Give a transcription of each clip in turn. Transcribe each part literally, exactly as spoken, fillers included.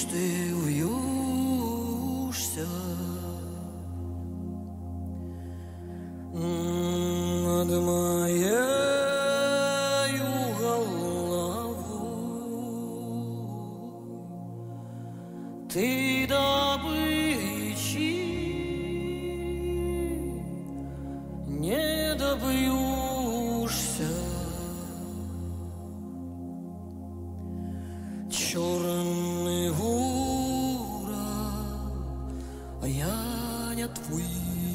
ж ты вьешься над моею головой? Ты добычи не добьешься. Черный ворон, а я не твой.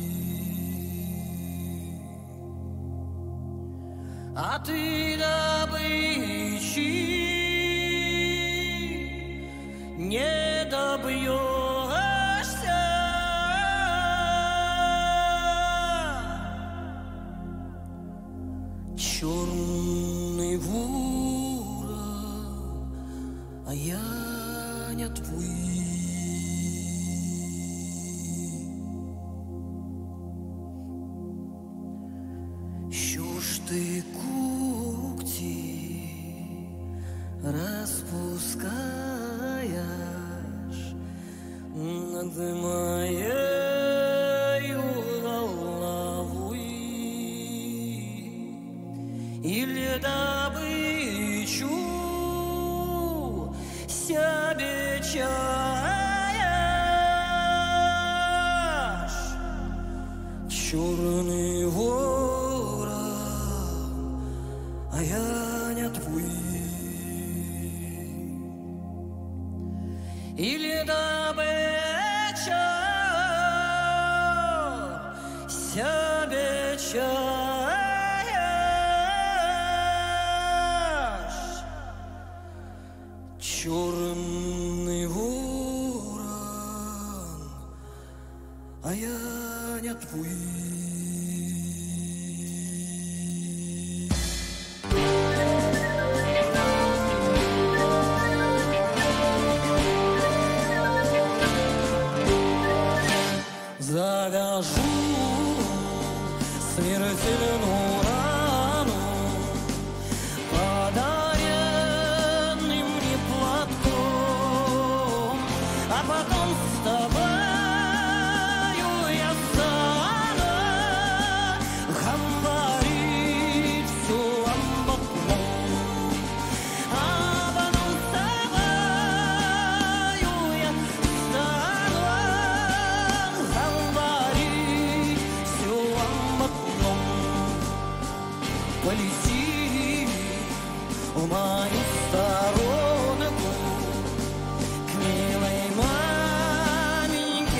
А ты добычи не добьешься. Черный ворон, а я не твой. Що ж ти когти распускаешь над моею головой? Или добычу себе чаешь? Черный ворон, а я не твой. Или добыча себе чаешь? Черный ворон, а я не твой. Завяжу смертельную рану подаренным мне платком, а потом с тобою я стану говорить все об одном. А потом с тобою я стану говорить все об одном. Полети в мою сторонку к милой маменьке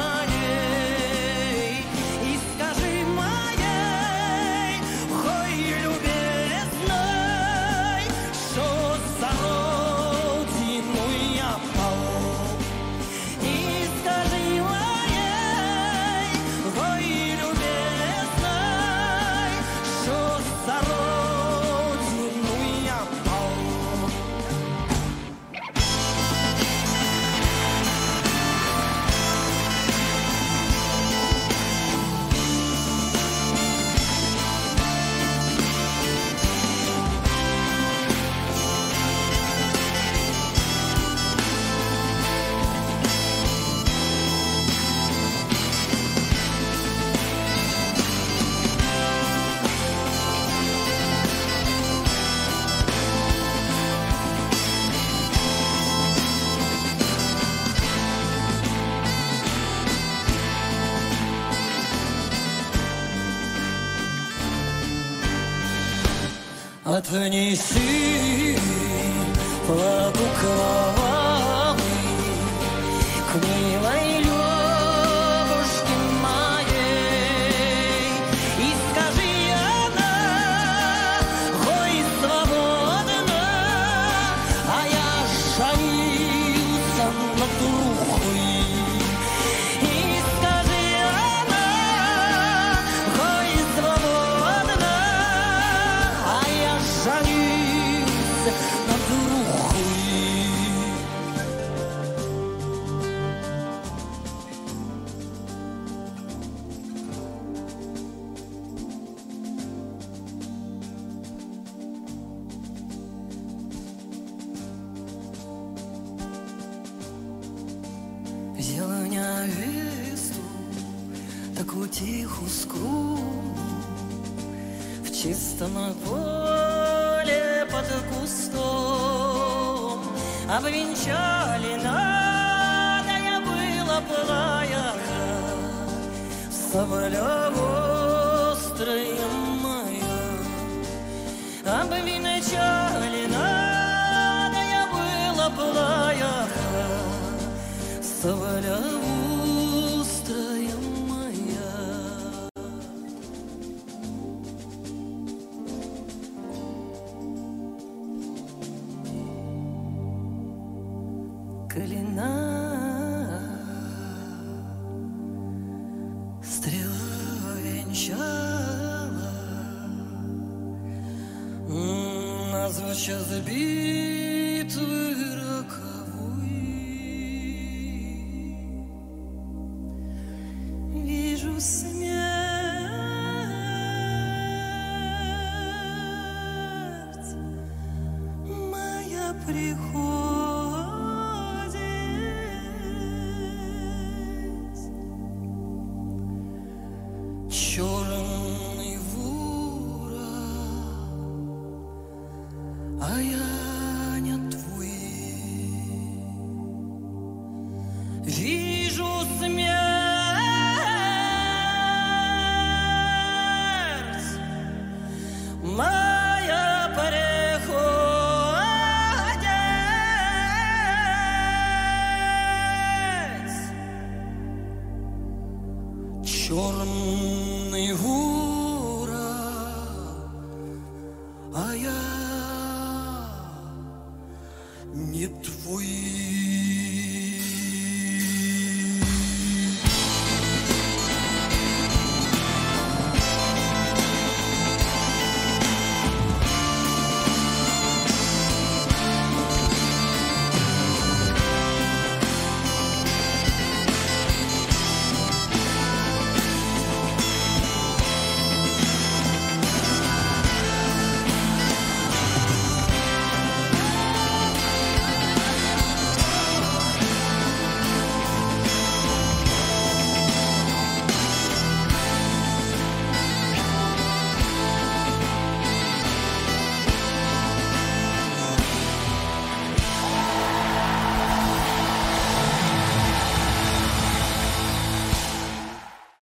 моей и скажи моей, ой, любезной, что за родину я пал. И скажи моей, ой, любезной, что за родину я пал. Отнеси платок кровавый к милой Лёвушке моей и скажи она, ой, свободна, а я женился на другой. И скажи она, ой, свободна, а я женился на другой. взяла невесту, такую тихую, скромную, в чистом поле под кустом. Обвенчали надо, я была плаяха, соболевострая моя. Обвенчали надо, я была плаяха, соболевострая моя. Калина стрела венчала, нас вот сейчас битвы роковой. Вижу смерть моя приходит, черный ворон, а я не твой. Вижу смерть моя приходит, черный ворон.